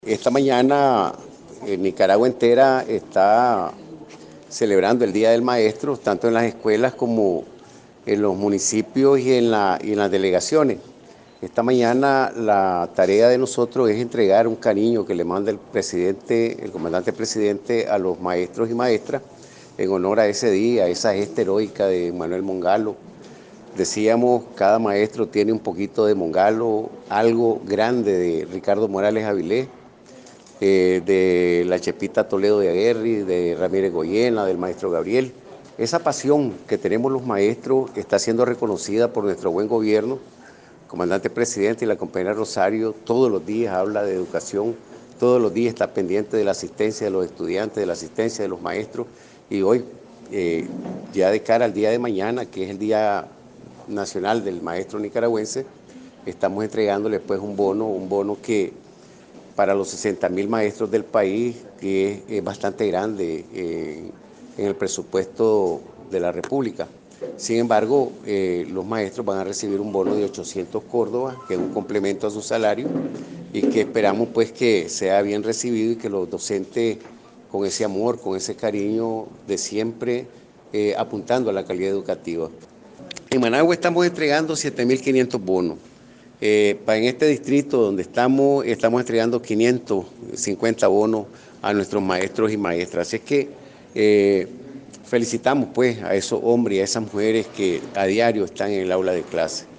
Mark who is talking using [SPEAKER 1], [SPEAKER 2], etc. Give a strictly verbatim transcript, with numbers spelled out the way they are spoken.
[SPEAKER 1] Esta mañana en Nicaragua entera está celebrando el Día del Maestro, tanto en las escuelas como en los municipios y en, la, y en las delegaciones. Esta mañana la tarea de nosotros es entregar un cariño que le manda el presidente, el comandante presidente a los maestros y maestras en honor a ese día, a esa gesta heroica de Manuel Mongalo. Decíamos, cada maestro tiene un poquito de Mongalo, algo grande de Ricardo Morales Avilés, eh, de la Chepita Toledo de Aguerri, de Ramírez Goyena, del maestro Gabriel. Esa pasión que tenemos los maestros está siendo reconocida por nuestro buen gobierno. El comandante presidente y la compañera Rosario todos los días habla de educación, todos los días está pendiente de la asistencia de los estudiantes, de la asistencia de los maestros, y hoy, eh, ya de cara al día de mañana, que es el Día Nacional del Maestro Nicaragüense, estamos entregándole pues un bono, un bono que para los sesenta mil maestros del país, que es, es bastante grande eh, en el presupuesto de la República. Sin embargo, eh, los maestros van a recibir un bono de ochocientos córdobas, que es un complemento a su salario, y que esperamos pues que sea bien recibido y que los docentes, con ese amor, con ese cariño de siempre, eh, apuntando a la calidad educativa. En Managua estamos entregando siete mil quinientos bonos. Eh, en este distrito donde estamos, estamos entregando quinientos cincuenta bonos a nuestros maestros y maestras. Así es que eh, felicitamos pues a esos hombres y a esas mujeres que a diario están en el aula de clase.